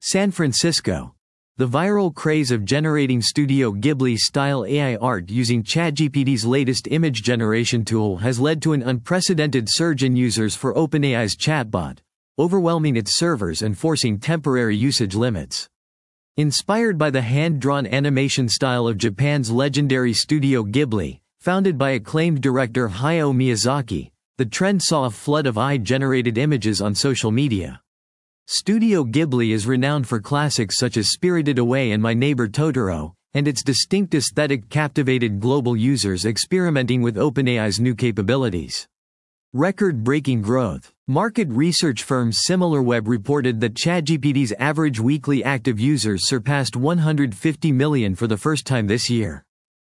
San Francisco. The viral craze of generating Studio Ghibli-style AI art using ChatGPT's latest image generation tool has led to an unprecedented surge in users for OpenAI's chatbot, overwhelming its servers and forcing temporary usage limits. Inspired by the hand-drawn animation style of Japan's legendary Studio Ghibli, founded by acclaimed director Hayao Miyazaki, the trend saw a flood of AI-generated images on social media. Studio Ghibli is renowned for classics such as Spirited Away and My Neighbor Totoro, and its distinct aesthetic captivated global users experimenting with OpenAI's new capabilities. Record-breaking growth. Market research firm SimilarWeb reported that ChatGPT's average weekly active users surpassed 150 million for the first time this year.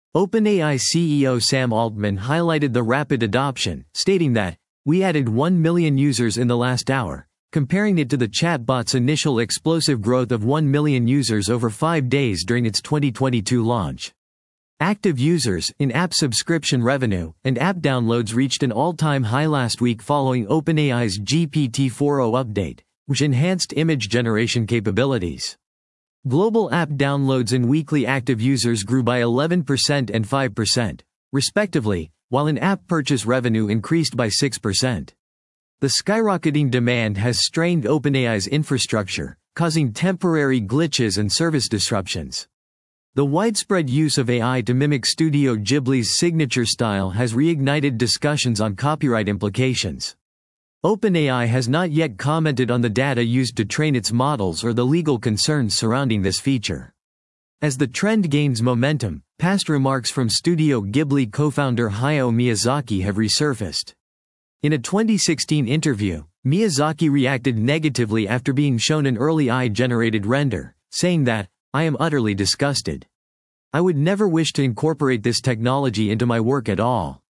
OpenAI CEO Sam Altman highlighted the rapid adoption, stating that, "We added 1 million users in the last hour," comparing it to the chatbot's initial explosive growth of 1 million users over 5 days during its 2022 launch. Active users, in-app subscription revenue, and app downloads reached an all-time high last week following OpenAI's GPT-4o update, which enhanced image generation capabilities. Global app downloads and weekly active users grew by 11% and 5%, respectively, while in-app purchase revenue increased by 6%. The skyrocketing demand has strained OpenAI's infrastructure, causing temporary glitches and service disruptions. The widespread use of AI to mimic Studio Ghibli's signature style has reignited discussions on copyright implications. OpenAI has not yet commented on the data used to train its models or the legal concerns surrounding this feature. As the trend gains momentum, past remarks from Studio Ghibli co-founder Hayao Miyazaki have resurfaced. In a 2016 interview, Miyazaki reacted negatively after being shown an early AI-generated render, saying that, "I am utterly disgusted. I would never wish to incorporate this technology into my work at all."